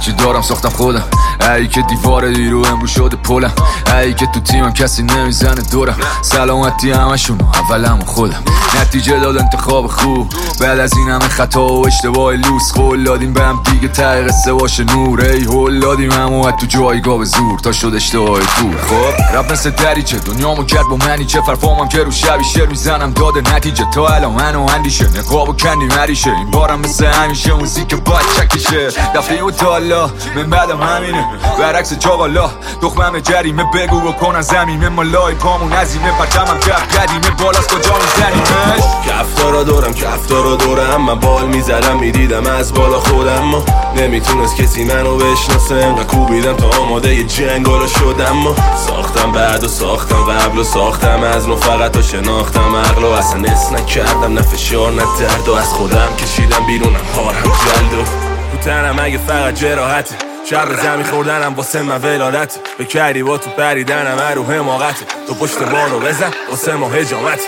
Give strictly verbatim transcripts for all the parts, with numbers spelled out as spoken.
هرچی دارم ساختم خودم. ای که دیوار دیرو امرو شده پلم، ای که تو تیمم کسی نمیزنه دورم. سلامتی همشون اولم خودم، نتیجه داد انتخاب خوب بعد از این همه خطا و اشتباه لوس. قول دادیم به هم دیگه ته قصه باشه نور، ای هول دادیم همو تو جایگاه به زور تا شد اشتباه دور. خب رب مثل دریچه دنیامو کرد با منی، چه فرفامم که رو شبی شعر میزنم داده نتیجه. تا الان منو اندیشه نقاب و کندی مریشه، این بارم مثل همیشه موزیک باید چکشه. دفعه و تالا من بعدم همینه برعکس چاقالا، دخمم جریمه بگو بکنن زمینه مالای پامون عظیمه. پرچمم کف قدیمه بالاست کجا میزنیمش. کفتارا دورم کفتارا دورم، من بال میزدم میدیدم از بالا خودم، ما نمیتونست کسی منو بشناسه. انقدر کوبیدم تا آماده ی جنگارا شدم، ما ساختم بعد و ساختم قبل و ساختم از نو فقط تا شناختم عقل و اصلا نس نکردم نه فشار نه درد و از خودم کشیدم بیرونم هارم جلد و تو تنم اگه فقط جراحته. شر زمین خوردنم واسه من ولادت، به کردی با تو پریدنم رو حماقته. تو پشت بارو بزن واسه ما هجامت.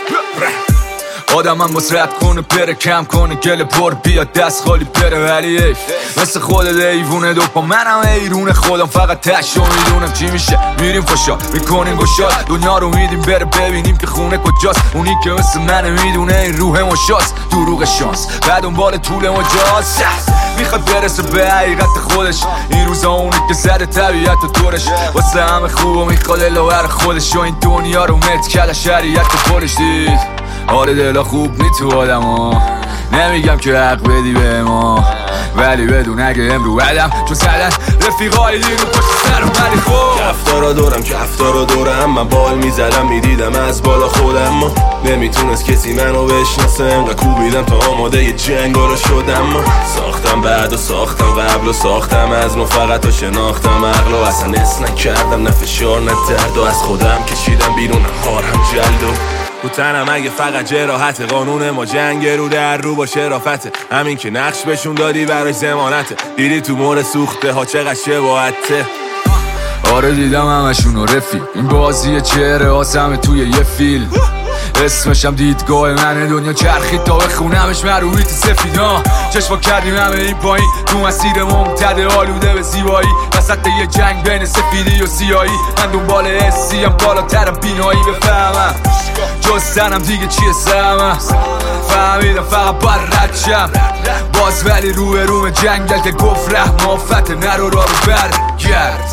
آدم هم مسرد کنه بره کم کنه گل پر بیاد دست خالی بره، ولی ایف مثل خودت ایوونه دو پا منم ایرونه خودم فقط تشو میدونم چی میشه. میریم خوشا میکنیم گشاد دنیا رو میدیم بره ببینیم که خونه کجاست. اونی که مثل منه میدونه این روح مشاست دروغ شانس بعد اون طول مجاز میخواد برسه به حقیقت خودش. این روزا اونی که زده طبیعت و دورش واسه همه خوب و میخواد الاور خودش و این دنیا رو مت کده شریعت و پولش دید. آره دلا خوب نی تو آدم ها، نمیگم که حق بدی به ما ولی بدون اگه امرو بدم چون زدن رفیقای دیرو پشت سرم. ولی خوب کفتارا دورم کفتارا دورم، من بال میزدم میدیدم از بالا خودم، ما نمیتونست کسی منو بشناسه. انقدر کوبیدم تا آماده ی جنگارا شدم، ما ساختم بعد و ساختم قبل و ساختم از نو فقط تا شناختم عقل و اصلا نس نکردم نه فشار نه درد و از خودم کشیدم بیرونم هارم جلد و تو تنم اگه فقط جراحته. قانون ما جنگ رو در رو با شرافته، همین که نقش بهشون دادی براش ضمانته. دیدی تو مور سوخته ها چقدر شباهته. آره دیدم همشونو رفیق، این بازی چهره آسمه توی یه فیلم. اسمشم دیدگاه منه دنیا چرخید تا بخونمش مرویت سفیدا. چشما کردیم همه این پایین تو مسیر ممتد آلوده به زیبایی، وسط یه جنگ بین سفیدی و سیایی. من دنبال حسیم بالاترم بینایی بفهمم جستنم دیگه چیه سهمم. فهمیدم فقط باید رد شم باز ولی روی روم جنگل که گفت ره مافت نرو را رو برگرد.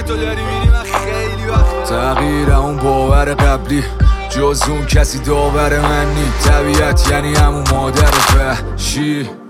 تغییر اون باور قبلی جز اون کسی داور من نی. طبیعت یعنی همون مادر وحشی.